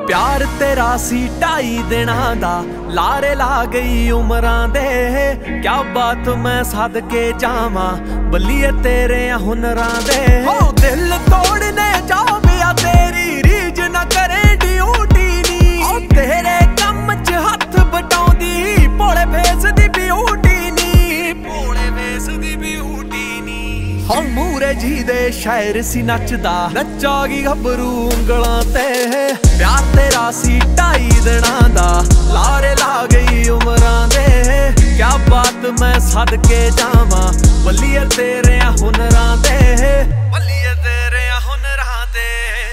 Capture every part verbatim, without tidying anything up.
प्यार तेरा सी ढाई दिनां दा लारे ला गई उमरां दे। क्या बात मैं सद के जावां बल्लिए तेरे हुनरां दे। हो दिल तोड़ने जाविया तेरी रीज न करे ड्यूटी नी। तेरे कम च हथ बटाउंदी भोले फेस दी ब्यूटी नी। भोले फेस दी ब्यूटी नी। हो मूरे जी दे शायर सी नचदा नचा गी गभरू उंगलां ते। प्यार तेरा सी ढाई दिनां दा लारे ला गई उमरां दे। क्या बात मैं सद के जावां बल्लिए तेरे हुनरां दे। बल्लिए तेरे हुनरां दे।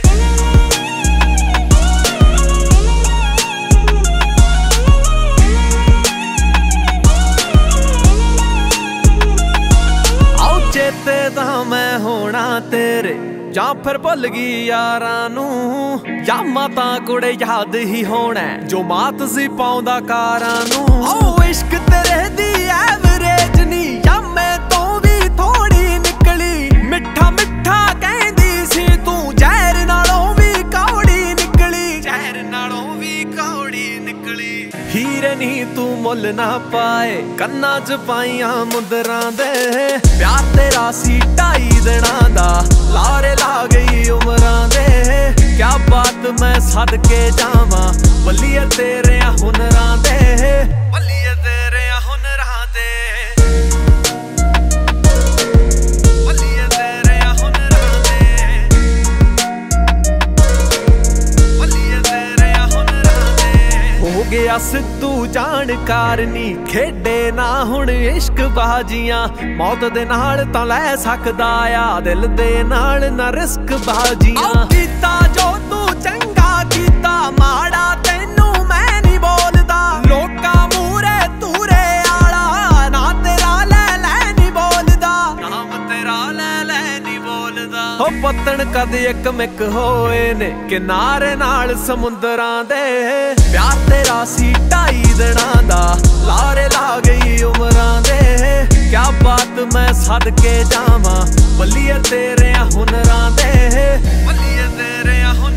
आओ चेते दा मैं होना तेरे ਜਾਂ ਫਿਰ ਭੁੱਲ ਗਈ ਯਾਰਾਂ ਨੂੰ। ਜਾਂ ਮਾਤਾ ਕੁੜੇ ਯਾਦ ਹੀ ਹੋਣਾ ਜੋ ਮਾਤ ਸੀ ਪਾਉਂਦਾ ਕਾਰਾਂ ਨੂੰ। ਓ ਇਸ਼ਕ ਤੇਰੇ ਦੀ ਐਵਰੇਜ ਨਹੀਂ ਜਾਂ ਮੈਂ ਤੋਂ ਵੀ ਥੋੜੀ ਨਿਕਲੀ। ਮਿੱਠਾ ਮਿੱਠਾ ਕਹਿੰਦੀ ਸੀ ਤੂੰ ਜ਼ਹਿਰ ਨਾਲੋਂ ਵੀ ਕੌੜੀ ਨਿਕਲੀ। ਜ਼ਹਿਰ ਨਾਲੋਂ ਵੀ ਕੌੜੀ ਨਿਕਲੀ। ਹੀਰੇ ਨੀ ਤੂੰ ਮੁੱਲ ਨਾ ਪਾਏ ਕੰਨਾਂ ਚ ਪਾਈਆਂ ਮੁੰਦਰਾਂ ਦੇ। ਪਿਆਰ ਤੇਰਾ ਸੀ ਢਾਈ ਦਿਨਾਂ ਦਾ ਲਾਰੇ ਲਾ ਗਈ ਉਮਰਾਂ ਦੇ। क्या बात मैं सद के जावां बल्लिए तेरे हुनरां दे। बल्लिए तेरे हुनरां दे। बल्लिए तेरे हुनरां दे। बल्लिए तेरे हुनरां दे। हो गया सिद्धू जानकार नी खेडे ना हुण इश्क बाजियां। मौत दे नाल तां लै सकदा आ दिल दे नाल ना रिस्क बाजियां। कीता जो तू चंगा कीता माड़ा तैनू मैं नी बोलदा। लोकां मूरे तूरे आला ना तेरा लै लै नी बोलदा। नाम तेरा लै लै नी बोलदा। हो पत्तन कद इक मिक होए ने किनारे नाल समुंदरां दे। प्यार तेरा सी ढाई दिनां दा लारे ला गई उमरां दे। क्या बात मैं सद के जावां बल्लिए तेरे हुनरां दे। बल्लिए तेरे हुनरां